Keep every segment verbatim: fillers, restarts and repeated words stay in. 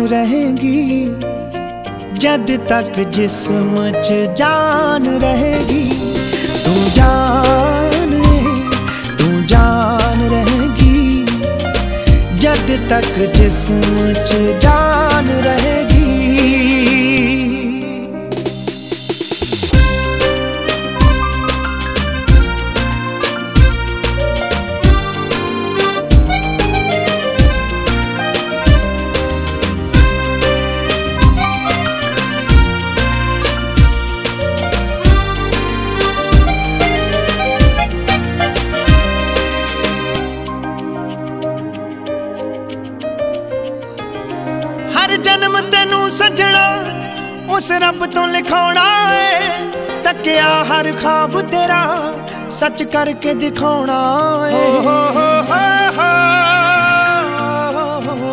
रहेगी, जद तक जिस्म च जान रहेगी। तू जान तू जान रहेगी, जद तक जिस्म च जान रहेगी। हर जन्म तेनू सजना उस रब तो लिखाना है, तकिया हर ख्वाब तेरा सच करके दिखाना है। हो हो हो हो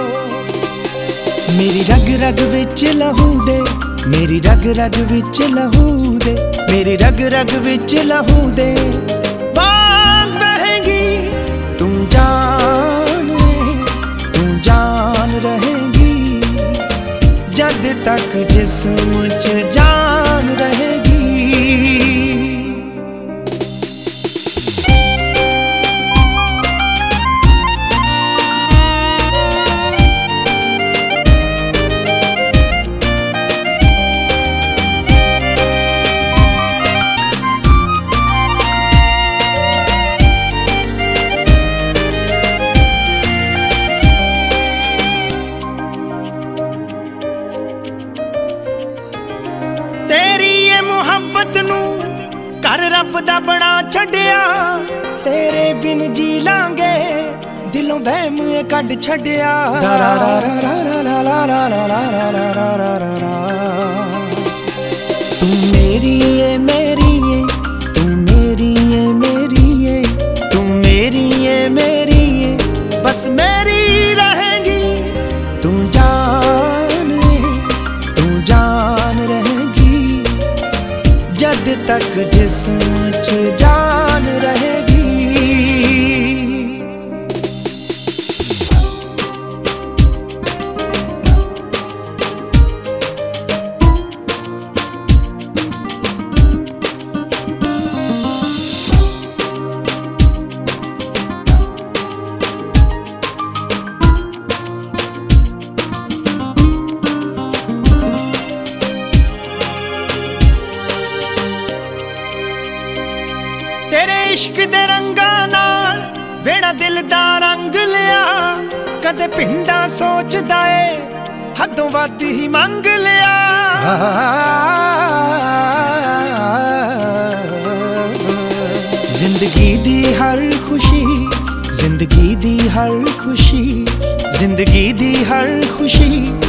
मेरी रग रग विच लहू दे, मेरी रग रग विच लहू दे, मेरी रग रग विच लहू दे बाग बहेगी। तू जान तू जान रहेगी, जद तक जिस्म च जान रहेगी। कर रब दा बना छड़िया, तेरे बिन जी लांगे दिलों वहम कड छड़िया। तू मेरी है मेरी है तू मेरी है मेरी है तू मेरी है मेरी है बस मेरी रहेगी। तू जान तू जान रहेगी, जद तक जिस्म च जान रहेगी। तेरे इश्क दे रंगा नाल वेड़ा दिल दा रंग लिया, कदे पिंडा सोचदा ए हदों वध ही मंग लिया। जिंदगी दी हर खुशी जिंदगी दी हर खुशी जिंदगी दी हर खुशी